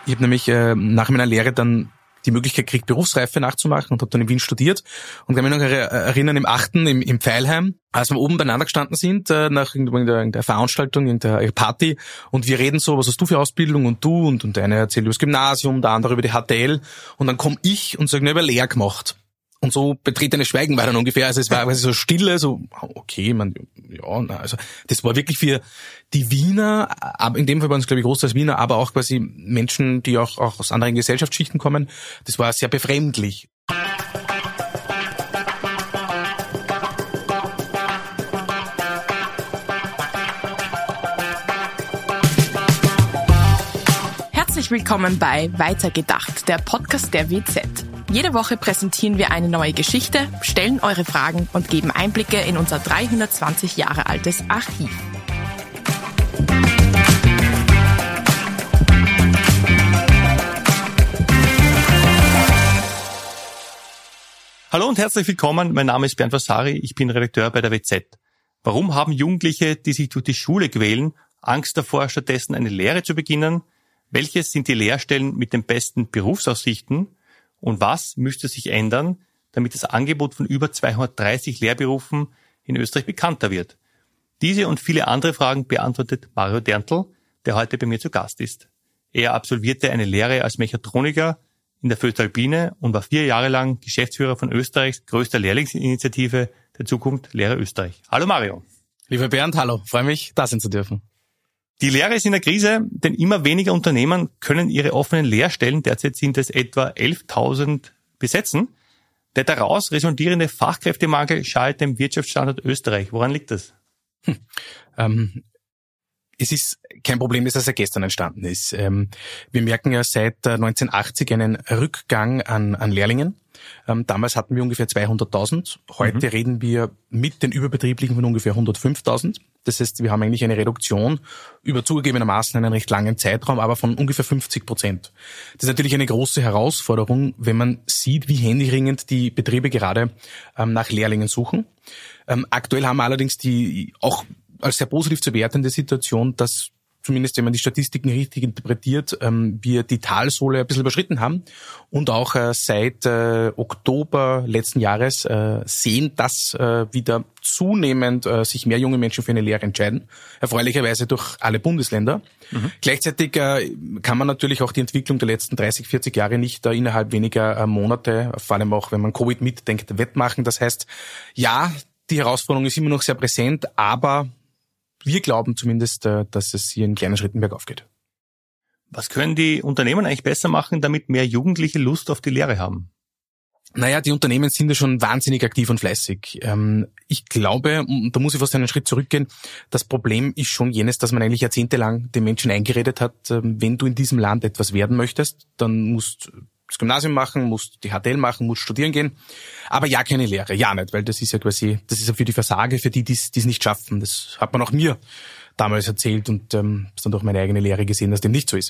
Ich habe nämlich nach meiner Lehre dann die Möglichkeit gekriegt, Berufsreife nachzumachen und habe dann in Wien studiert und kann mich noch erinnern, im 8. im Pfeilheim, als wir oben beieinander gestanden sind, nach irgendeiner Veranstaltung, irgendeiner Party, und wir reden so, was hast du für Ausbildung und du, und der eine erzählt über das Gymnasium, der andere über die HTL, und dann komme ich und sage, ne, über Lehr gemacht. Und so betretenes Schweigen war dann ungefähr, also es war quasi so Stille, so, okay, also das war wirklich für die Wiener, aber in dem Fall waren es, glaube ich, Großteils Wiener, aber auch quasi Menschen, die auch aus anderen Gesellschaftsschichten kommen, das war sehr befremdlich. Herzlich willkommen bei Weitergedacht, der Podcast der WZ. Jede Woche präsentieren wir eine neue Geschichte, stellen eure Fragen und geben Einblicke in unser 320 Jahre altes Archiv. Hallo und herzlich willkommen, mein Name ist Bernd Vasari, ich bin Redakteur bei der WZ. Warum haben Jugendliche, die sich durch die Schule quälen, Angst davor, stattdessen eine Lehre zu beginnen? Welches sind die Lehrstellen mit den besten Berufsaussichten? Und was müsste sich ändern, damit das Angebot von über 230 Lehrberufen in Österreich bekannter wird? Diese und viele andere Fragen beantwortet Mario Derntl, der heute bei mir zu Gast ist. Er absolvierte eine Lehre als Mechatroniker in der Voestalpine und war 4 Jahre lang Geschäftsführer von Österreichs größter Lehrlingsinitiative der Zukunft Lehre Österreich. Hallo Mario. Lieber Bernd, hallo, freue mich, da sein zu dürfen. Die Lehre ist in der Krise, denn immer weniger Unternehmen können ihre offenen Lehrstellen, derzeit sind es etwa 11.000, besetzen. Der daraus resultierende Fachkräftemangel schadet dem Wirtschaftsstandort Österreich. Woran liegt das? Es ist kein Problem, das erst gestern entstanden ist. Wir merken ja seit 1980 einen Rückgang an Lehrlingen. Damals hatten wir ungefähr 200.000. Heute reden wir mit den Überbetrieblichen von ungefähr 105.000. Das heißt, wir haben eigentlich eine Reduktion über zugegebenermaßen einen recht langen Zeitraum, aber von ungefähr 50%. Das ist natürlich eine große Herausforderung, wenn man sieht, wie händeringend die Betriebe gerade nach Lehrlingen suchen. Aktuell haben wir allerdings die auch als sehr positiv zu wertende Situation, dass zumindest wenn man die Statistiken richtig interpretiert, wir die Talsohle ein bisschen überschritten haben und auch seit Oktober letzten Jahres sehen, dass wieder zunehmend sich mehr junge Menschen für eine Lehre entscheiden, erfreulicherweise durch alle Bundesländer. Gleichzeitig kann man natürlich auch die Entwicklung der letzten 30, 40 Jahre nicht innerhalb weniger Monate, vor allem auch wenn man Covid mitdenkt, wettmachen. Das heißt, ja, die Herausforderung ist immer noch sehr präsent, aber wir glauben zumindest, dass es hier in kleinen Schritten bergauf geht. Was können die Unternehmen eigentlich besser machen, damit mehr Jugendliche Lust auf die Lehre haben? Naja, die Unternehmen sind ja schon wahnsinnig aktiv und fleißig. Ich glaube, und da muss ich fast einen Schritt zurückgehen, das Problem ist schon jenes, dass man eigentlich jahrzehntelang den Menschen eingeredet hat, wenn du in diesem Land etwas werden möchtest, dann musst das Gymnasium machen, musst die HTL machen, musst studieren gehen. Aber ja, keine Lehre. Ja nicht, weil das ist ja quasi, das ist ja für die Versager, für die es nicht schaffen. Das hat man auch mir damals erzählt und dann durch meine eigene Lehre gesehen, dass dem nicht so ist.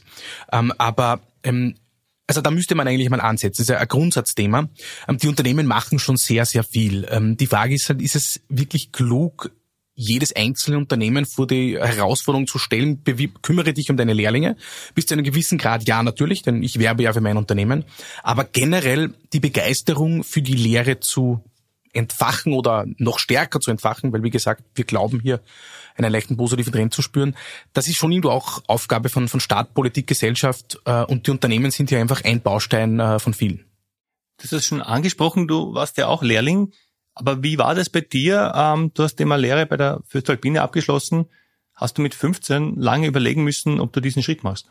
Also da müsste man eigentlich mal ansetzen. Das ist ja ein Grundsatzthema. Die Unternehmen machen schon sehr, sehr viel. Die Frage ist halt, ist es wirklich klug, jedes einzelne Unternehmen vor die Herausforderung zu stellen, kümmere dich um deine Lehrlinge. Bis zu einem gewissen Grad ja natürlich, denn ich werbe ja für mein Unternehmen. Aber generell die Begeisterung für die Lehre zu entfachen oder noch stärker zu entfachen, weil wie gesagt, wir glauben hier einen leichten positiven Trend zu spüren. Das ist schon irgendwo auch Aufgabe von Staat, Politik, Gesellschaft und die Unternehmen sind hier einfach ein Baustein von vielen. Du hast es schon angesprochen, du warst ja auch Lehrling. Aber wie war das bei dir? Du hast immer Lehre bei der Voestalpine abgeschlossen. Hast du mit 15 lange überlegen müssen, ob du diesen Schritt machst?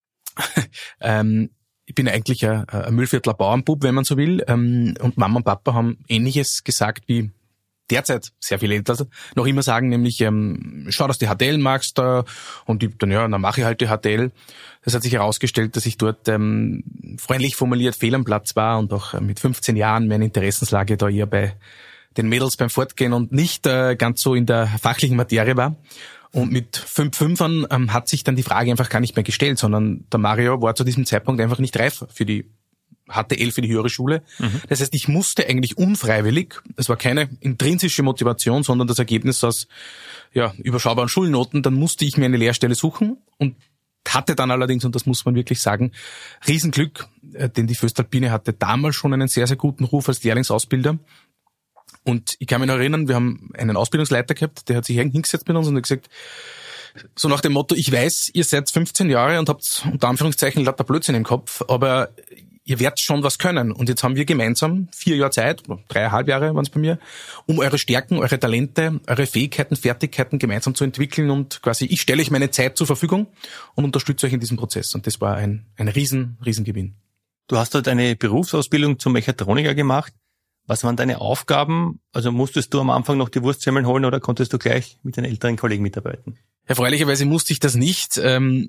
Ich bin eigentlich ein Müllviertler Bauernbub, wenn man so will. Und Mama und Papa haben Ähnliches gesagt wie derzeit sehr viele Eltern noch immer sagen, nämlich schau, dass du die HTL magst. Und ich dann mache ich halt die HTL. Das hat sich herausgestellt, dass ich dort freundlich formuliert fehl am Platz war und auch mit 15 Jahren meine Interessenslage da eher bei den Mädels beim Fortgehen und nicht ganz so in der fachlichen Materie war. Und mit 5-5ern hat sich dann die Frage einfach gar nicht mehr gestellt, sondern der Mario war zu diesem Zeitpunkt einfach nicht reif für die HTL, für die höhere Schule. Das heißt, ich musste eigentlich unfreiwillig, es war keine intrinsische Motivation, sondern das Ergebnis aus überschaubaren Schulnoten, dann musste ich mir eine Lehrstelle suchen und hatte dann allerdings, und das muss man wirklich sagen, Riesenglück, denn die Föstalpine hatte damals schon einen sehr, sehr guten Ruf als Lehrlingsausbilder. Und ich kann mich noch erinnern, wir haben einen Ausbildungsleiter gehabt, der hat sich hingesetzt mit uns und hat gesagt, so nach dem Motto, ich weiß, ihr seid 15 Jahre und habt unter Anführungszeichen lauter Blödsinn im Kopf, aber ihr werdet schon was können. Und jetzt haben wir gemeinsam 4 Jahre Zeit, 3,5 Jahre waren es bei mir, um eure Stärken, eure Talente, eure Fähigkeiten, Fertigkeiten gemeinsam zu entwickeln. Und quasi, ich stelle euch meine Zeit zur Verfügung und unterstütze euch in diesem Prozess. Und das war ein Riesengewinn. Du hast dort eine Berufsausbildung zum Mechatroniker gemacht. Was waren deine Aufgaben? Also musstest du am Anfang noch die Wurstsemmeln holen oder konntest du gleich mit den älteren Kollegen mitarbeiten? Erfreulicherweise musste ich das nicht.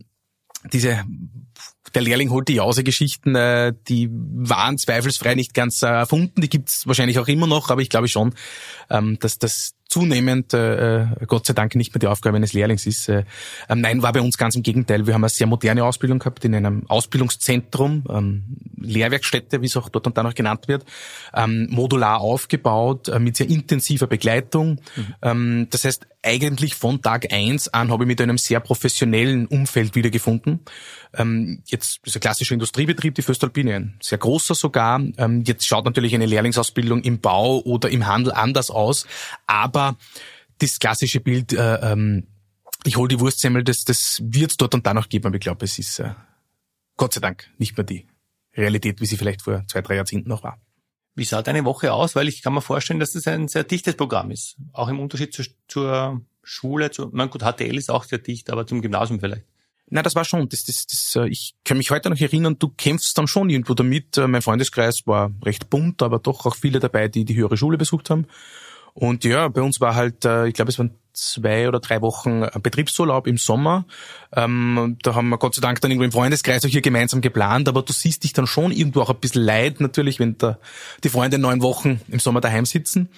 Der Lehrling holt die Jause-Geschichten, die waren zweifelsfrei nicht ganz erfunden, die gibt's wahrscheinlich auch immer noch, aber ich glaube schon, dass das zunehmend, Gott sei Dank, nicht mehr die Aufgabe eines Lehrlings ist. Nein, war bei uns ganz im Gegenteil. Wir haben eine sehr moderne Ausbildung gehabt in einem Ausbildungszentrum, Lehrwerkstätte, wie es auch dort und da noch genannt wird, modular aufgebaut, mit sehr intensiver Begleitung. Das heißt, eigentlich von Tag 1 an habe ich mich in einem sehr professionellen Umfeld wiedergefunden. Jetzt ist ein klassischer Industriebetrieb, die Föstalpine, ein sehr großer sogar. Jetzt schaut natürlich eine Lehrlingsausbildung im Bau oder im Handel anders aus, aber das klassische Bild, ich hole die Wurstsemmel, das wird es dort und da noch geben, aber ich glaube, es ist Gott sei Dank nicht mehr die Realität, wie sie vielleicht vor 2-3 Jahrzehnten noch war. Wie sah deine Woche aus? Weil ich kann mir vorstellen, dass das ein sehr dichtes Programm ist. Auch im Unterschied zur Schule. Gut, HTL ist auch sehr dicht, aber zum Gymnasium vielleicht. Na, das war schon. Ich kann mich heute noch erinnern, du kämpfst dann schon irgendwo damit. Mein Freundeskreis war recht bunt, aber doch auch viele dabei, die höhere Schule besucht haben. Und ja, bei uns war halt, ich glaube, es waren 2 oder 3 Wochen Betriebsurlaub im Sommer. Da haben wir Gott sei Dank dann irgendwo im Freundeskreis auch hier gemeinsam geplant, aber du siehst dich dann schon irgendwo auch ein bisschen leid natürlich, wenn die Freunde 9 Wochen im Sommer daheim sitzen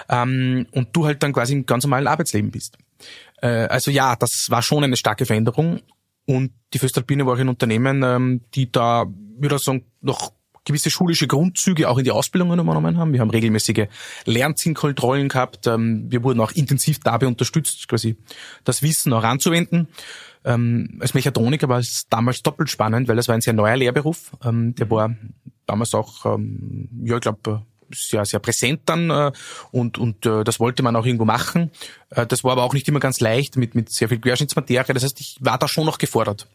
und du halt dann quasi im ganz normalen Arbeitsleben bist. Also ja, das war schon eine starke Veränderung und die Föstalpine war auch ein Unternehmen, die da, würde ich sagen, noch gewisse schulische Grundzüge auch in die Ausbildungen übernommen haben. Wir haben regelmäßige Lernzielkontrollen gehabt. Wir wurden auch intensiv dabei unterstützt, quasi das Wissen auch anzuwenden. Als Mechatroniker war es damals doppelt spannend, weil das war ein sehr neuer Lehrberuf. Der war damals auch, ich glaube, sehr, sehr präsent dann und das wollte man auch irgendwo machen. Das war aber auch nicht immer ganz leicht mit sehr viel Querschnittsmaterie. Das heißt, ich war da schon noch gefordert.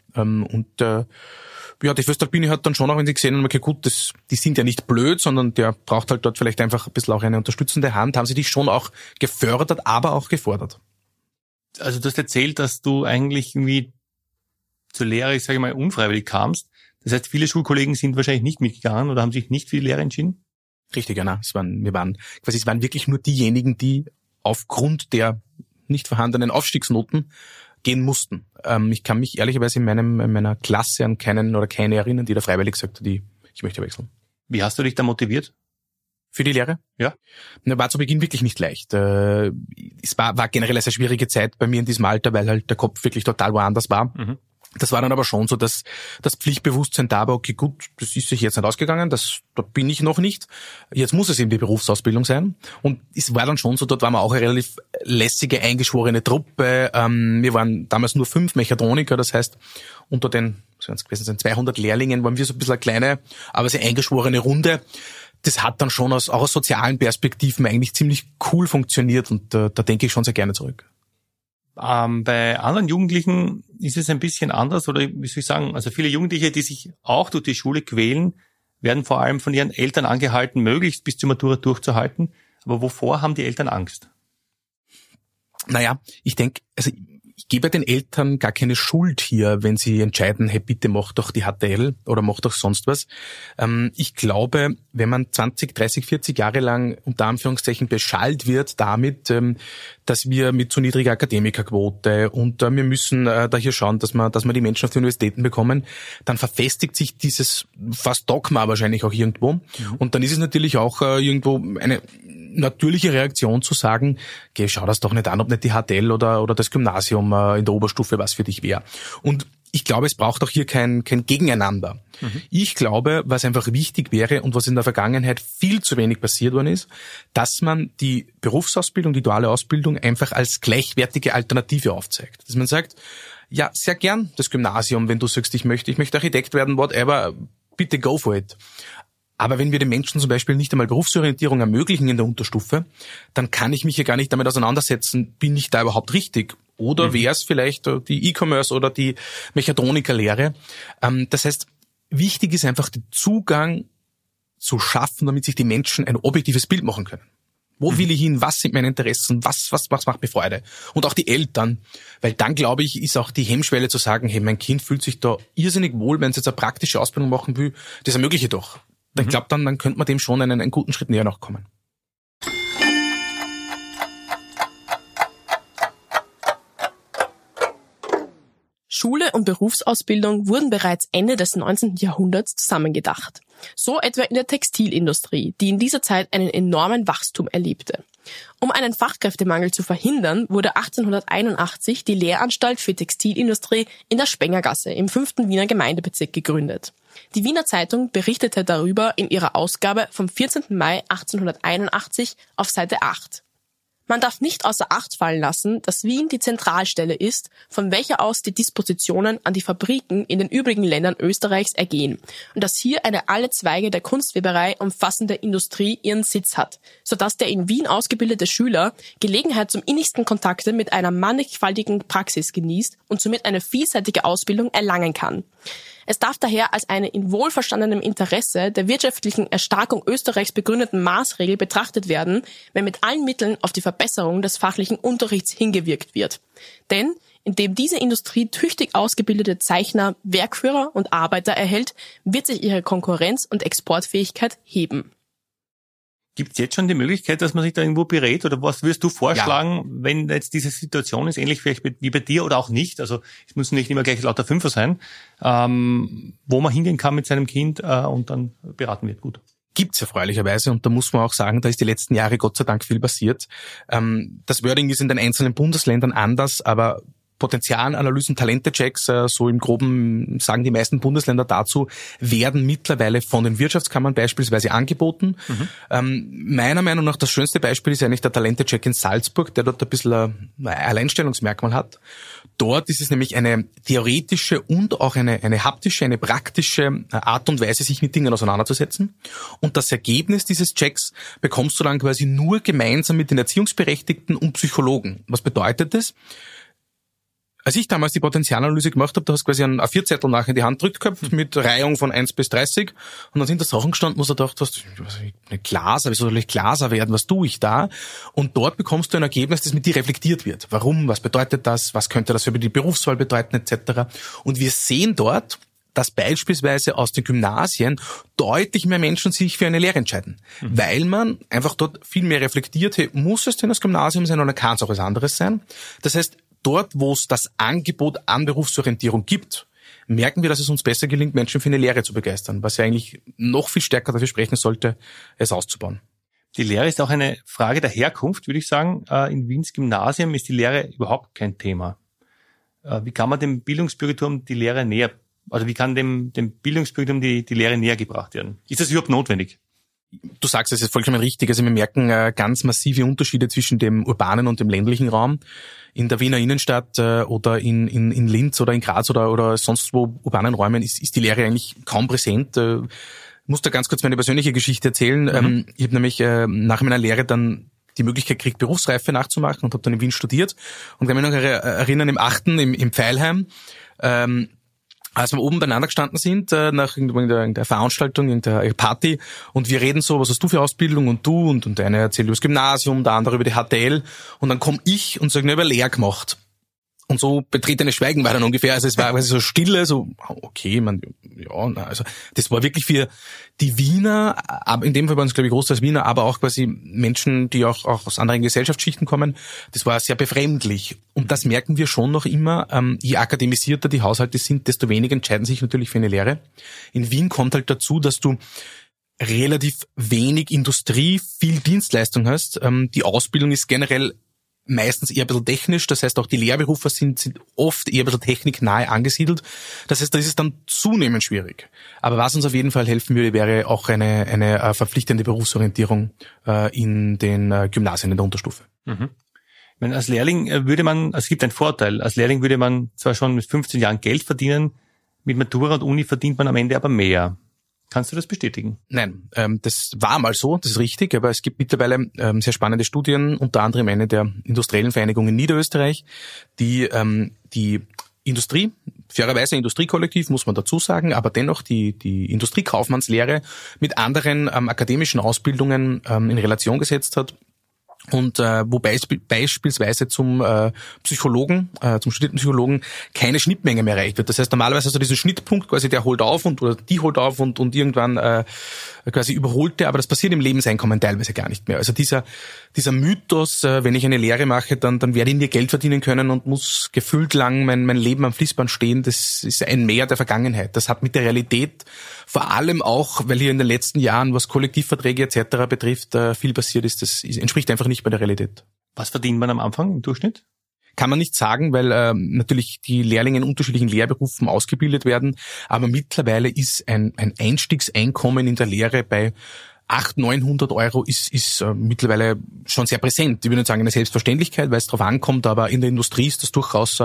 Ja, die Föstalpine hat dann schon auch, wenn sie gesehen haben, okay, gut, die sind ja nicht blöd, sondern der braucht halt dort vielleicht einfach ein bisschen auch eine unterstützende Hand, haben sie dich schon auch gefördert, aber auch gefordert. Also du hast erzählt, dass du eigentlich irgendwie zur Lehre, ich sage mal, unfreiwillig kamst. Das heißt, viele Schulkollegen sind wahrscheinlich nicht mitgegangen oder haben sich nicht für die Lehre entschieden? Richtig, genau. Es waren wirklich nur diejenigen, die aufgrund der nicht vorhandenen Aufstiegsnoten gehen mussten. Ich kann mich ehrlicherweise in meiner Klasse an keinen oder keine erinnern, die da freiwillig sagte, ich möchte wechseln. Wie hast du dich da motiviert? Für die Lehre? Ja. War zu Beginn wirklich nicht leicht. Es war generell eine sehr schwierige Zeit bei mir in diesem Alter, weil halt der Kopf wirklich total woanders war. Mhm. Das war dann aber schon so, dass das Pflichtbewusstsein da war, okay, gut, das ist sich jetzt nicht ausgegangen, da bin ich noch nicht. Jetzt muss es eben die Berufsausbildung sein. Und es war dann schon so, dort waren wir auch eine relativ lässige, eingeschworene Truppe. Wir waren damals nur 5 Mechatroniker, das heißt, unter den 200 Lehrlingen waren wir so ein bisschen eine kleine, aber sehr eingeschworene Runde. Das hat dann schon auch aus sozialen Perspektiven eigentlich ziemlich cool funktioniert und da denke ich schon sehr gerne zurück. Bei anderen Jugendlichen ist es ein bisschen anders, oder wie soll ich sagen, also viele Jugendliche, die sich auch durch die Schule quälen, werden vor allem von ihren Eltern angehalten, möglichst bis zur Matura durchzuhalten. Aber wovor haben die Eltern Angst? Naja, ich denke, also ich gebe den Eltern gar keine Schuld hier, wenn sie entscheiden, hey, bitte mach doch die HTL oder mach doch sonst was. Ich glaube, wenn man 20, 30, 40 Jahre lang unter Anführungszeichen beschallt wird damit, dass wir mit zu niedriger Akademikerquote und wir müssen da hier schauen, dass wir die Menschen auf die Universitäten bekommen, dann verfestigt sich dieses fast Dogma wahrscheinlich auch irgendwo. Mhm. Und dann ist es natürlich auch irgendwo eine natürliche Reaktion zu sagen, okay, schau das doch nicht an, ob nicht die HTL oder das Gymnasium in der Oberstufe was für dich wäre. Und ich glaube, es braucht auch hier kein Gegeneinander. Mhm. Ich glaube, was einfach wichtig wäre und was in der Vergangenheit viel zu wenig passiert worden ist, dass man die Berufsausbildung, die duale Ausbildung einfach als gleichwertige Alternative aufzeigt. Dass man sagt, Ja, sehr gern das Gymnasium, wenn du sagst, ich möchte Architekt werden, whatever, bitte go for it. Aber wenn wir den Menschen zum Beispiel nicht einmal Berufsorientierung ermöglichen in der Unterstufe, dann kann ich mich ja gar nicht damit auseinandersetzen, bin ich da überhaupt richtig? Oder wäre es vielleicht die E-Commerce oder die Mechatronikerlehre? Das heißt, wichtig ist einfach, den Zugang zu schaffen, damit sich die Menschen ein objektives Bild machen können. Wo will ich hin? Was sind meine Interessen? Was macht mir Freude? Und auch die Eltern. Weil dann, glaube ich, ist auch die Hemmschwelle zu sagen, hey, mein Kind fühlt sich da irrsinnig wohl, wenn es jetzt eine praktische Ausbildung machen will. Das ermögliche doch. Ich glaube, dann könnte man dem schon einen guten Schritt näher noch kommen. Schule und Berufsausbildung wurden bereits Ende des 19. Jahrhunderts zusammengedacht. So etwa in der Textilindustrie, die in dieser Zeit einen enormen Wachstum erlebte. Um einen Fachkräftemangel zu verhindern, wurde 1881 die Lehranstalt für Textilindustrie in der Spengergasse im 5. Wiener Gemeindebezirk gegründet. Die Wiener Zeitung berichtete darüber in ihrer Ausgabe vom 14. Mai 1881 auf Seite 8. Man darf nicht außer Acht fallen lassen, dass Wien die Zentralstelle ist, von welcher aus die Dispositionen an die Fabriken in den übrigen Ländern Österreichs ergehen und dass hier eine alle Zweige der Kunstweberei umfassende Industrie ihren Sitz hat, sodass der in Wien ausgebildete Schüler Gelegenheit zum innigsten Kontakte mit einer mannigfaltigen Praxis genießt und somit eine vielseitige Ausbildung erlangen kann. Es darf daher als eine in wohlverstandenem Interesse der wirtschaftlichen Erstarkung Österreichs begründeten Maßregel betrachtet werden, wenn mit allen Mitteln auf die Verbesserung des fachlichen Unterrichts hingewirkt wird. Denn indem diese Industrie tüchtig ausgebildete Zeichner, Werkführer und Arbeiter erhält, wird sich ihre Konkurrenz- und Exportfähigkeit heben. Gibt es jetzt schon die Möglichkeit, dass man sich da irgendwo berät? Oder was würdest du vorschlagen, wenn jetzt diese Situation ist, ähnlich vielleicht wie bei dir oder auch nicht? Also es müssen nicht immer gleich lauter Fünfer sein, wo man hingehen kann mit seinem Kind und dann beraten wird. Gut. Gibt's erfreulicherweise, und da muss man auch sagen, da ist die letzten Jahre Gott sei Dank viel passiert. Das Wording ist in den einzelnen Bundesländern anders, aber Potenzialanalysen, Talentechecks, so im Groben sagen die meisten Bundesländer dazu, werden mittlerweile von den Wirtschaftskammern beispielsweise angeboten. Meiner Meinung nach das schönste Beispiel ist eigentlich der Talentecheck in Salzburg, der dort ein bisschen ein Alleinstellungsmerkmal hat. Dort ist es nämlich eine theoretische und auch eine haptische, eine praktische Art und Weise, sich mit Dingen auseinanderzusetzen. Und das Ergebnis dieses Checks bekommst du dann quasi nur gemeinsam mit den Erziehungsberechtigten und Psychologen. Was bedeutet das? Als ich damals die Potenzialanalyse gemacht habe, da hast du quasi einen A4-Zettel nachher in die Hand gedrückt gehabt mit Reihung von 1 bis 30 und dann sind da Sachen gestanden, wo du gedacht hast, nicht Glaser, wieso soll ich Glaser werden, was tue ich da? Und dort bekommst du ein Ergebnis, das mit dir reflektiert wird. Warum, was bedeutet das, was könnte das für die Berufswahl bedeuten, etc. Und wir sehen dort, dass beispielsweise aus den Gymnasien deutlich mehr Menschen sich für eine Lehre entscheiden, weil man einfach dort viel mehr reflektiert, hey, muss es denn das Gymnasium sein oder kann es auch was anderes sein? Das heißt, dort, wo es das Angebot an Berufsorientierung gibt, merken wir, dass es uns besser gelingt, Menschen für eine Lehre zu begeistern, was ja eigentlich noch viel stärker dafür sprechen sollte, es auszubauen. Die Lehre ist auch eine Frage der Herkunft, würde ich sagen. In Wiens Gymnasium ist die Lehre überhaupt kein Thema. Wie kann man dem Bildungsbürgertum die Lehre näher, also wie kann dem Bildungsbürgertum die Lehre näher gebracht werden? Ist das überhaupt notwendig? Du sagst, es ist vollkommen richtig. Also wir merken ganz massive Unterschiede zwischen dem urbanen und dem ländlichen Raum. In der Wiener Innenstadt oder in Linz oder in Graz oder sonst wo urbanen Räumen ist die Lehre eigentlich kaum präsent. Ich muss da ganz kurz meine persönliche Geschichte erzählen. Ich habe nämlich nach meiner Lehre dann die Möglichkeit gekriegt, Berufsreife nachzumachen und habe dann in Wien studiert. Und kann mich noch erinnern, im 8. im Pfeilheim, als wir oben beieinander gestanden sind, nach irgendeiner Veranstaltung, irgendeiner Party, und wir reden so, was hast du für Ausbildung und du, und der eine erzählt über das Gymnasium, der andere über die HTL, und dann komme ich und sage, ich habe Lehre gemacht. Und so betretene Schweigen war dann ungefähr, also es war quasi so Stille, so, okay, also das war wirklich für die Wiener, aber in dem Fall waren es, glaube ich, Großteils Wiener, aber auch quasi Menschen, die auch aus anderen Gesellschaftsschichten kommen, das war sehr befremdlich. Und das merken wir schon noch immer, je akademisierter die Haushalte sind, desto weniger entscheiden sich natürlich für eine Lehre. In Wien kommt halt dazu, dass du relativ wenig Industrie, viel Dienstleistung hast. Die Ausbildung ist generell meistens eher ein bisschen technisch, das heißt auch die Lehrberufe sind oft eher ein bisschen techniknahe angesiedelt. Das heißt, das ist dann zunehmend schwierig. Aber was uns auf jeden Fall helfen würde, wäre auch eine verpflichtende Berufsorientierung in den Gymnasien in der Unterstufe. Mhm. Als Lehrling es gibt einen Vorteil, als Lehrling würde man zwar schon mit 15 Jahren Geld verdienen, mit Matura und Uni verdient man am Ende aber mehr. Kannst du das bestätigen? Nein, das war mal so, das ist richtig, aber es gibt mittlerweile sehr spannende Studien, unter anderem eine der industriellen Vereinigung in Niederösterreich, die Industrie, fairerweise Industriekollektiv, muss man dazu sagen, aber dennoch die Industriekaufmannslehre mit anderen akademischen Ausbildungen in Relation gesetzt hat. Und wobei beispielsweise zum Psychologen, zum studierten Psychologen keine Schnittmenge mehr erreicht wird. Das heißt, normalerweise hast du diesen Schnittpunkt, quasi der holt auf oder die holt auf und irgendwann quasi überholt der, aber das passiert im Lebenseinkommen teilweise gar nicht mehr. Also dieser Mythos, wenn ich eine Lehre mache, dann werde ich nie Geld verdienen können und muss gefühlt lang mein Leben am Fließband stehen, das ist ein Mehr der Vergangenheit. Das hat mit der Realität, vor allem auch, weil hier in den letzten Jahren, was Kollektivverträge etc. betrifft, viel passiert ist, das entspricht einfach nicht bei der Realität. Was verdient man am Anfang im Durchschnitt? Kann man nicht sagen, weil natürlich die Lehrlinge in unterschiedlichen Lehrberufen ausgebildet werden, aber mittlerweile ist ein Einstiegseinkommen in der Lehre bei 800-900 Euro ist mittlerweile schon sehr präsent. Ich würde nicht sagen eine Selbstverständlichkeit, weil es darauf ankommt, aber in der Industrie ist das durchaus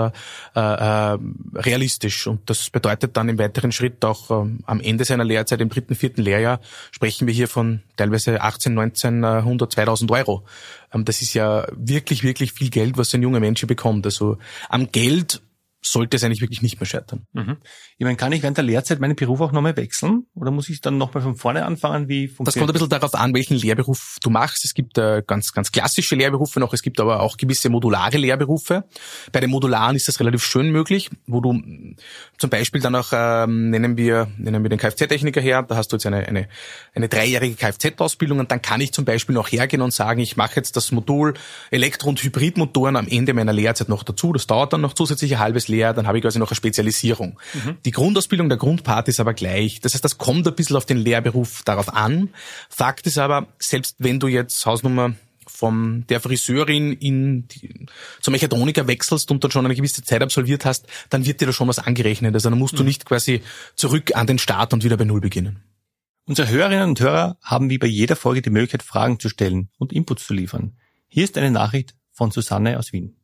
realistisch. Und das bedeutet dann im weiteren Schritt auch am Ende seiner Lehrzeit, im 3., 4. Lehrjahr, sprechen wir hier von teilweise 1900, 2000 Euro. Das ist ja wirklich, wirklich viel Geld, was ein junger Mensch hier bekommt. Also am Geld sollte es eigentlich wirklich nicht mehr scheitern. Mhm. Ich meine, kann ich während der Lehrzeit meinen Beruf auch nochmal wechseln? Oder muss ich dann nochmal von vorne anfangen? Das kommt ein bisschen darauf an, welchen Lehrberuf du machst. Es gibt ganz, ganz klassische Lehrberufe noch. Es gibt aber auch gewisse modulare Lehrberufe. Bei den modularen ist das relativ schön möglich, wo du zum Beispiel dann auch, nehmen wir den Kfz-Techniker her. Da hast du jetzt eine 3-jährige Kfz-Ausbildung und dann kann ich zum Beispiel noch hergehen und sagen, ich mache jetzt das Modul Elektro- und Hybridmotoren am Ende meiner Lehrzeit noch dazu. Das dauert dann noch zusätzlich ein halbes Jahr, dann habe ich quasi noch eine Spezialisierung. Mhm. Die Grundausbildung, der Grundpart ist aber gleich. Das heißt, das kommt ein bisschen auf den Lehrberuf darauf an. Fakt ist aber, selbst wenn du jetzt Hausnummer von der Friseurin zum Mechatroniker wechselst und dann schon eine gewisse Zeit absolviert hast, dann wird dir da schon was angerechnet. Also dann musst du nicht quasi zurück an den Start und wieder bei Null beginnen. Unsere Hörerinnen und Hörer haben wie bei jeder Folge die Möglichkeit, Fragen zu stellen und Inputs zu liefern. Hier ist eine Nachricht von Susanne aus Wien.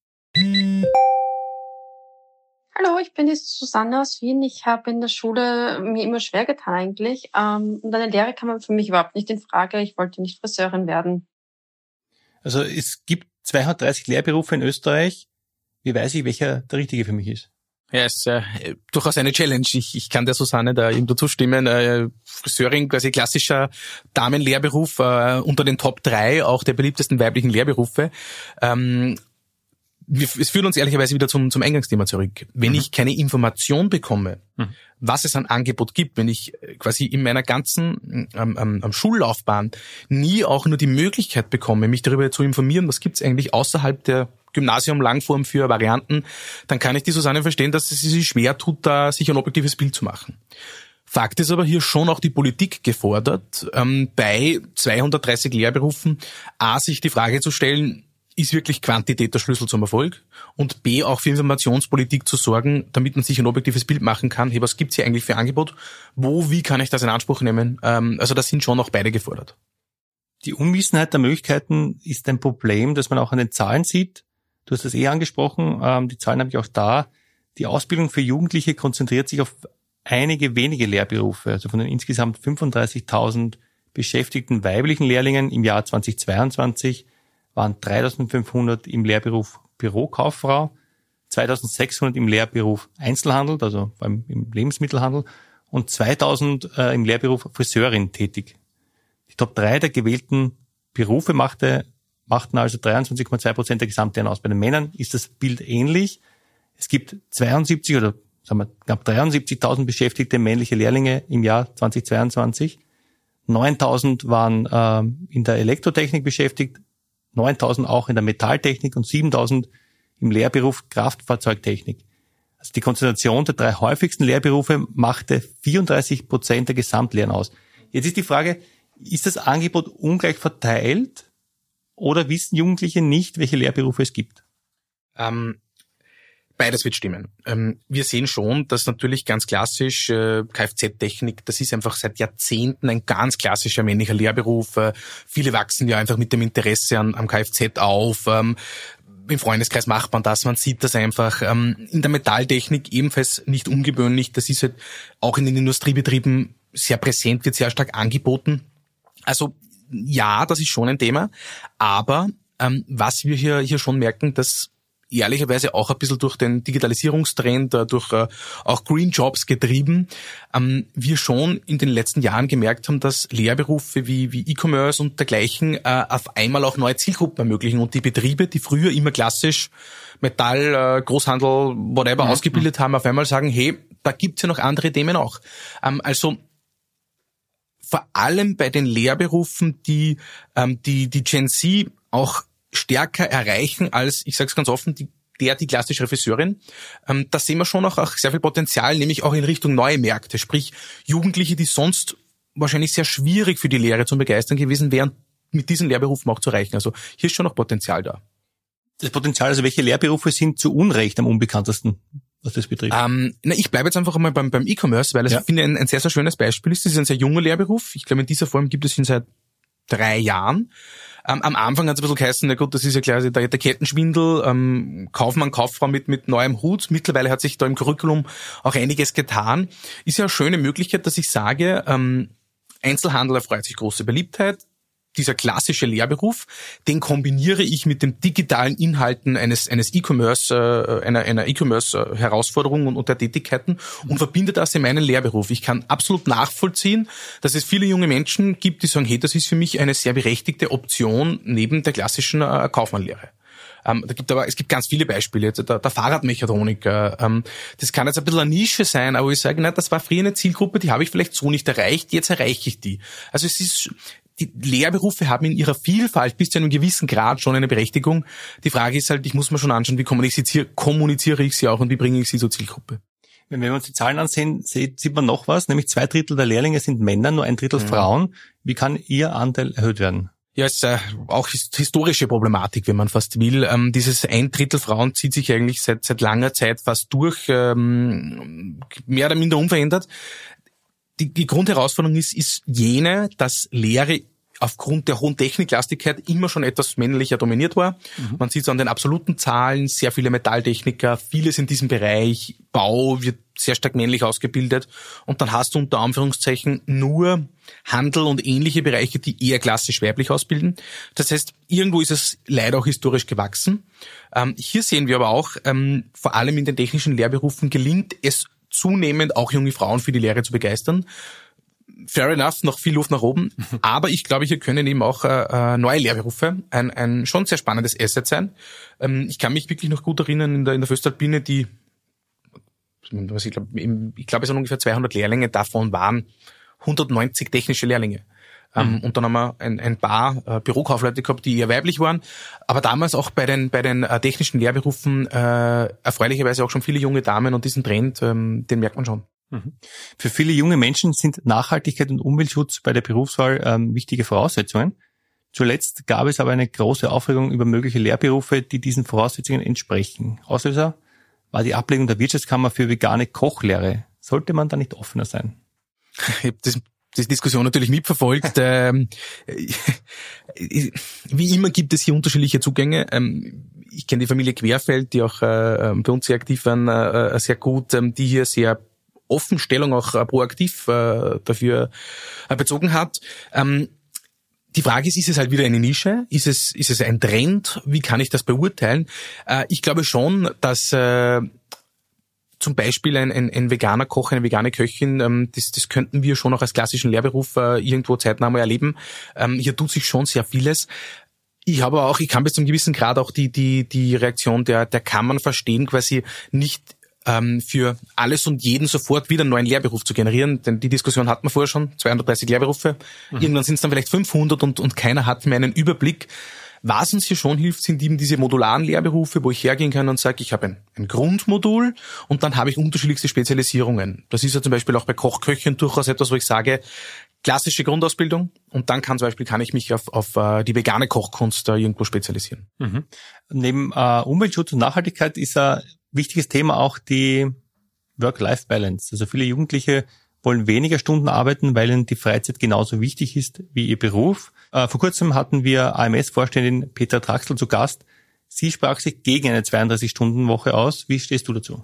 Hallo, ich bin die Susanne aus Wien. Ich habe in der Schule mir immer schwer getan eigentlich. Und eine Lehre kam man für mich überhaupt nicht in Frage. Ich wollte nicht Friseurin werden. Also es gibt 230 Lehrberufe in Österreich. Wie weiß ich, welcher der richtige für mich ist? Ja, es ist durchaus eine Challenge. Ich kann der Susanne da irgendwo zustimmen. Friseurin, quasi klassischer Damenlehrberuf, unter den Top 3 auch der beliebtesten weiblichen Lehrberufe. Es führt uns ehrlicherweise wieder zum Eingangsthema zurück. Wenn ich keine Information bekomme, was es an Angebot gibt, wenn ich quasi in meiner ganzen Schullaufbahn nie auch nur die Möglichkeit bekomme, mich darüber zu informieren, was gibt's eigentlich außerhalb der Gymnasium-Langform für Varianten, dann kann ich die Susanne verstehen, dass es sich schwer tut, da sich ein objektives Bild zu machen. Fakt ist aber hier schon auch die Politik gefordert, bei 230 Lehrberufen sich die Frage zu stellen, ist wirklich Quantität der Schlüssel zum Erfolg und B, auch für Informationspolitik zu sorgen, damit man sich ein objektives Bild machen kann. Hey, was gibt's hier eigentlich für Angebot? Wie kann ich das in Anspruch nehmen? Also da sind schon auch beide gefordert. Die Unwissenheit der Möglichkeiten ist ein Problem, das man auch an den Zahlen sieht. Du hast das angesprochen, die Zahlen habe ich auch da. Die Ausbildung für Jugendliche konzentriert sich auf einige wenige Lehrberufe. Also von den insgesamt 35.000 beschäftigten weiblichen Lehrlingen im Jahr 2022 waren 3.500 im Lehrberuf Bürokauffrau, 2.600 im Lehrberuf Einzelhandel, also im Lebensmittelhandel, und 2.000 im Lehrberuf Friseurin tätig. Die Top 3 der gewählten Berufe machten also 23,2% der Gesamtlehren aus. Bei den Männern ist das Bild ähnlich. Es gibt 72 oder sagen wir knapp 73.000 beschäftigte männliche Lehrlinge im Jahr 2022. 9.000 waren in der Elektrotechnik beschäftigt, 9.000 auch in der Metalltechnik und 7.000 im Lehrberuf Kraftfahrzeugtechnik. Also die Konzentration der 3 häufigsten Lehrberufe machte 34% der Gesamtlehren aus. Jetzt ist die Frage, ist das Angebot ungleich verteilt oder wissen Jugendliche nicht, welche Lehrberufe es gibt? Beides wird stimmen. Wir sehen schon, dass natürlich ganz klassisch Kfz-Technik, das ist einfach seit Jahrzehnten ein ganz klassischer männlicher Lehrberuf. Viele wachsen ja einfach mit dem Interesse am Kfz auf. im Freundeskreis macht man das, man sieht das einfach. In der Metalltechnik ebenfalls nicht ungewöhnlich. Das ist halt auch in den Industriebetrieben sehr präsent, wird sehr stark angeboten. Also ja, das ist schon ein Thema. Aber was wir hier schon merken, dass ehrlicherweise auch ein bisschen durch den Digitalisierungstrend, durch auch Green Jobs getrieben, wir schon in den letzten Jahren gemerkt haben, dass Lehrberufe wie E-Commerce und dergleichen auf einmal auch neue Zielgruppen ermöglichen und die Betriebe, die früher immer klassisch Metall, Großhandel, whatever ausgebildet haben, auf einmal sagen, hey, da gibt's ja noch andere Themen auch. Also vor allem bei den Lehrberufen, die Gen Z auch stärker erreichen als, ich sage es ganz offen, die klassische Friseurin. Da sehen wir schon auch sehr viel Potenzial, nämlich auch in Richtung neue Märkte. Sprich, Jugendliche, die sonst wahrscheinlich sehr schwierig für die Lehre zu begeistern gewesen wären, mit diesen Lehrberufen auch zu erreichen. Also hier ist schon noch Potenzial da. Das Potenzial, also welche Lehrberufe sind zu Unrecht am unbekanntesten, was das betrifft? Ich bleibe jetzt einfach einmal beim E-Commerce, weil ich finde, ein sehr, sehr schönes Beispiel ist. Das ist ein sehr junger Lehrberuf. Ich glaube, in dieser Form gibt es ihn seit 3 Jahren. Am Anfang hat es ein bisschen geheißen, na gut, das ist ja klar der Kettenschwindel, Kaufmann, Kauffrau mit neuem Hut. Mittlerweile hat sich da im Curriculum auch einiges getan. Ist ja eine schöne Möglichkeit, dass ich sage, Einzelhandel erfreut sich große Beliebtheit. Dieser klassische Lehrberuf, den kombiniere ich mit den digitalen Inhalten eines E-Commerce, einer E-Commerce-Herausforderung und der Tätigkeiten und verbinde das in meinen Lehrberuf. Ich kann absolut nachvollziehen, dass es viele junge Menschen gibt, die sagen, hey, das ist für mich eine sehr berechtigte Option neben der klassischen Kaufmannlehre. Es gibt ganz viele Beispiele. Der Fahrradmechatroniker, das kann jetzt ein bisschen eine Nische sein, aber ich sage, das war früher eine Zielgruppe, die habe ich vielleicht so nicht erreicht, jetzt erreiche ich die. Also die Lehrberufe haben in ihrer Vielfalt bis zu einem gewissen Grad schon eine Berechtigung. Die Frage ist halt, ich muss mir schon anschauen, wie kommuniziere ich sie auch und wie bringe ich sie zur Zielgruppe. Wenn wir uns die Zahlen ansehen, sieht man noch was, nämlich 2/3 der Lehrlinge sind Männer, nur 1/3 Frauen. Wie kann ihr Anteil erhöht werden? Ja, es ist auch historische Problematik, wenn man fast will. Dieses 1/3 Frauen zieht sich eigentlich seit langer Zeit fast durch, mehr oder minder unverändert. Die Grundherausforderung ist jene, dass Lehre aufgrund der hohen Techniklastigkeit immer schon etwas männlicher dominiert war. Man sieht es an den absoluten Zahlen, sehr viele Metalltechniker, vieles in diesem Bereich, Bau wird sehr stark männlich ausgebildet und dann hast du unter Anführungszeichen nur Handel und ähnliche Bereiche, die eher klassisch weiblich ausbilden. Das heißt, irgendwo ist es leider auch historisch gewachsen. Hier sehen wir aber auch, vor allem in den technischen Lehrberufen gelingt es zunehmend auch junge Frauen für die Lehre zu begeistern. Fair enough, noch viel Luft nach oben. Aber ich glaube, hier können eben auch neue Lehrberufe ein schon sehr spannendes Asset sein. Ich kann mich wirklich noch gut erinnern, in der Föstalpine, ich glaube, es waren ungefähr 200 Lehrlinge, davon waren 190 technische Lehrlinge. Und dann haben wir ein paar Bürokaufleute gehabt, die eher weiblich waren. Aber damals auch bei den technischen Lehrberufen erfreulicherweise auch schon viele junge Damen und diesen Trend, den merkt man schon. Für viele junge Menschen sind Nachhaltigkeit und Umweltschutz bei der Berufswahl wichtige Voraussetzungen. Zuletzt gab es aber eine große Aufregung über mögliche Lehrberufe, die diesen Voraussetzungen entsprechen. Auslöser war die Ablehnung der Wirtschaftskammer für vegane Kochlehre. Sollte man da nicht offener sein? Ich habe die Diskussion natürlich mitverfolgt. Wie immer gibt es hier unterschiedliche Zugänge. Ich kenne die Familie Querfeld, die auch bei uns sehr aktiv waren, sehr gut, die hier sehr offen Stellung auch proaktiv dafür bezogen hat. Die Frage ist es halt wieder eine Nische? Ist es ein Trend? Wie kann ich das beurteilen? Ich glaube schon, dass zum Beispiel ein veganer Koch, eine vegane Köchin, das könnten wir schon auch als klassischen Lehrberuf irgendwo zeitnah mal erleben. Hier tut sich schon sehr vieles. Ich kann bis zu einem gewissen Grad auch die Reaktion der Kammern verstehen, quasi nicht für alles und jeden sofort wieder einen neuen Lehrberuf zu generieren, denn die Diskussion hatten wir vorher schon, 230 Lehrberufe, irgendwann sind es dann vielleicht 500 und keiner hat mehr einen Überblick. Was uns hier schon hilft, sind eben diese modularen Lehrberufe, wo ich hergehen kann und sage, ich habe ein Grundmodul und dann habe ich unterschiedlichste Spezialisierungen. Das ist ja zum Beispiel auch bei Kochköchen durchaus etwas, wo ich sage, klassische Grundausbildung und dann kann ich mich auf die vegane Kochkunst irgendwo spezialisieren. Neben Umweltschutz und Nachhaltigkeit ist ein wichtiges Thema auch die Work-Life-Balance. Also viele Jugendliche wollen weniger Stunden arbeiten, weil ihnen die Freizeit genauso wichtig ist wie ihr Beruf. Vor kurzem hatten wir AMS-Vorständin Petra Traxel zu Gast, Sie sprach sich gegen eine 32-Stunden-Woche aus. Wie stehst du dazu?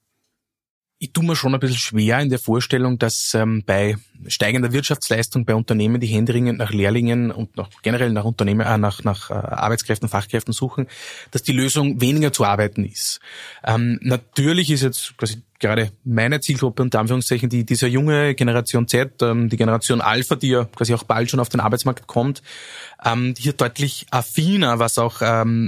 Ich tue mir schon ein bisschen schwer in der Vorstellung, dass bei steigender Wirtschaftsleistung bei Unternehmen, die händeringend nach Lehrlingen und generell nach Unternehmen, nach Arbeitskräften, Fachkräften suchen, dass die Lösung weniger zu arbeiten ist. Natürlich ist jetzt quasi gerade meine Zielgruppe unter Anführungszeichen diese junge Generation Z, die Generation Alpha, die ja quasi auch bald schon auf den Arbeitsmarkt kommt, die hier deutlich affiner, was auch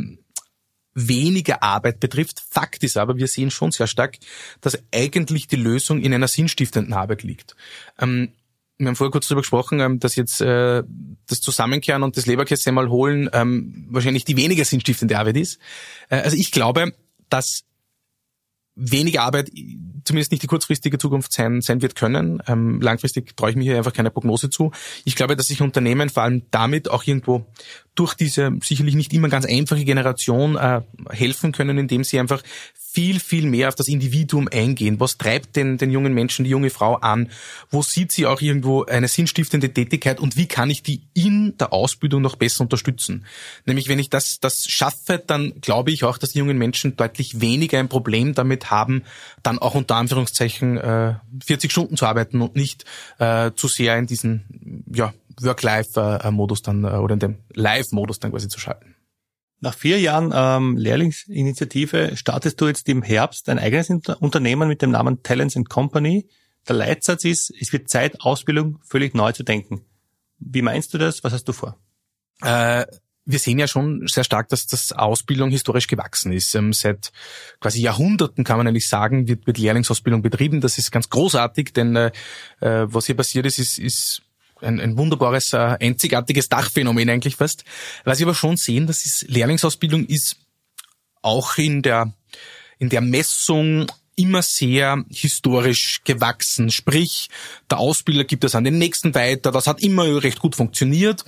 weniger Arbeit betrifft. Fakt ist aber, wir sehen schon sehr stark, dass eigentlich die Lösung in einer sinnstiftenden Arbeit liegt. Wir haben vorher kurz darüber gesprochen, dass jetzt das Zusammenkehren und das Leberkäse mal holen wahrscheinlich die weniger sinnstiftende Arbeit ist. Also ich glaube, dass weniger Arbeit zumindest nicht die kurzfristige Zukunft sein wird können. Langfristig traue ich mir hier einfach keine Prognose zu. Ich glaube, dass sich Unternehmen vor allem damit auch irgendwo durch diese sicherlich nicht immer ganz einfache Generation helfen können, indem sie einfach viel, viel mehr auf das Individuum eingehen. Was treibt denn den jungen Menschen, die junge Frau an? Wo sieht sie auch irgendwo eine sinnstiftende Tätigkeit und wie kann ich die in der Ausbildung noch besser unterstützen? Nämlich, wenn ich das schaffe, dann glaube ich auch, dass die jungen Menschen deutlich weniger ein Problem damit haben, dann auch unter Anführungszeichen 40 Stunden zu arbeiten und nicht zu sehr in diesen Work-Life-Modus dann oder in dem Live-Modus dann quasi zu schalten. Nach 4 Jahren Lehrlingsinitiative startest du jetzt im Herbst ein eigenes Unternehmen mit dem Namen Talents & Company. Der Leitsatz ist, es wird Zeit, Ausbildung völlig neu zu denken. Wie meinst du das? Was hast du vor? Wir sehen ja schon sehr stark, dass das Ausbildung historisch gewachsen ist. Seit quasi Jahrhunderten, kann man eigentlich sagen, wird Lehrlingsausbildung betrieben. Das ist ganz großartig, denn was hier passiert ist ein wunderbares, einzigartiges Dachphänomen eigentlich fast. Was ich aber schon sehen, das ist, Lehrlingsausbildung ist auch in der Messung immer sehr historisch gewachsen. Sprich, der Ausbilder gibt es an den Nächsten weiter. Das hat immer recht gut funktioniert.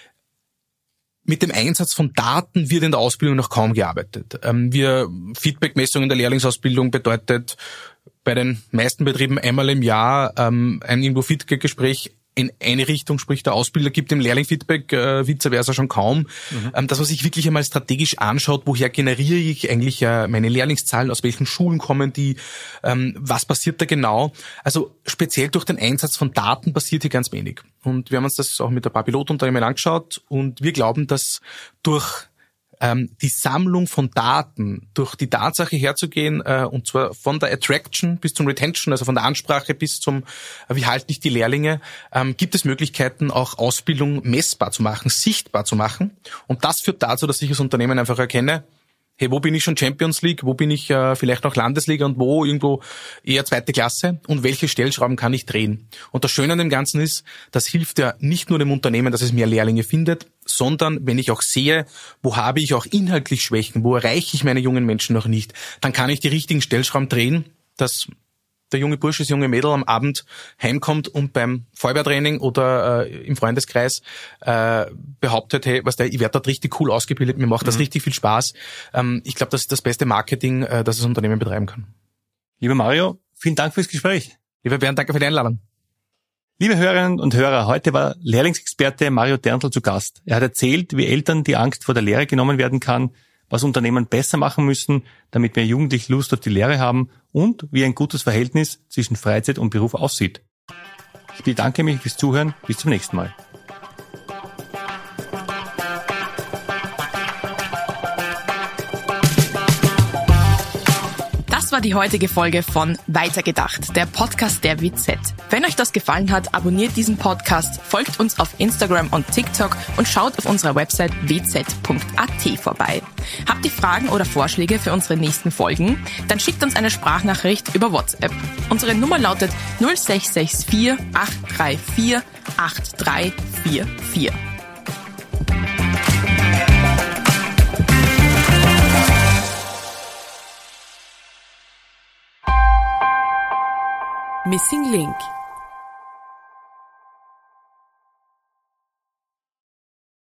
Mit dem Einsatz von Daten wird in der Ausbildung noch kaum gearbeitet. Feedbackmessung in der Lehrlingsausbildung bedeutet bei den meisten Betrieben einmal im Jahr ein irgendwo Feedbackgespräch in eine Richtung, sprich der Ausbilder gibt dem Lehrling Feedback, vice versa schon kaum. Dass man sich wirklich einmal strategisch anschaut, woher generiere ich eigentlich meine Lehrlingszahlen, aus welchen Schulen kommen die, was passiert da genau. Also speziell durch den Einsatz von Daten passiert hier ganz wenig. Und wir haben uns das auch mit ein paar Pilotunternehmen angeschaut und wir glauben, dass durch die Sammlung von Daten, durch die Tatsache herzugehen, und zwar von der Attraction bis zum Retention, also von der Ansprache bis zum, wie halte ich die Lehrlinge, gibt es Möglichkeiten, auch Ausbildung messbar zu machen, sichtbar zu machen. Und das führt dazu, dass ich als Unternehmen einfach erkenne, hey, wo bin ich schon Champions League, wo bin ich vielleicht noch Landesliga und wo irgendwo eher 2. Klasse und welche Stellschrauben kann ich drehen. Und das Schöne an dem Ganzen ist, das hilft ja nicht nur dem Unternehmen, dass es mehr Lehrlinge findet, sondern wenn ich auch sehe, wo habe ich auch inhaltlich Schwächen, wo erreiche ich meine jungen Menschen noch nicht, dann kann ich die richtigen Stellschrauben drehen, dass der junge Bursche, das junge Mädel am Abend heimkommt und beim Feuerwehrtraining oder im Freundeskreis behauptet, hey, ich werde dort richtig cool ausgebildet, mir macht das richtig viel Spaß. Ich glaube, das ist das beste Marketing, das das Unternehmen betreiben kann. Lieber Mario, vielen Dank fürs Gespräch. Lieber Bernd, danke für die Einladung. Liebe Hörerinnen und Hörer, heute war Lehrlingsexperte Mario Derntl zu Gast. Er hat erzählt, wie Eltern die Angst vor der Lehre genommen werden kann, was Unternehmen besser machen müssen, damit mehr Jugendliche Lust auf die Lehre haben und wie ein gutes Verhältnis zwischen Freizeit und Beruf aussieht. Ich bedanke mich fürs Zuhören. Bis zum nächsten Mal. Das war die heutige Folge von Weitergedacht, der Podcast der WZ. Wenn euch das gefallen hat, abonniert diesen Podcast, folgt uns auf Instagram und TikTok und schaut auf unserer Website wz.at vorbei. Habt ihr Fragen oder Vorschläge für unsere nächsten Folgen? Dann schickt uns eine Sprachnachricht über WhatsApp. Unsere Nummer lautet 0664 834 8344. Missing Link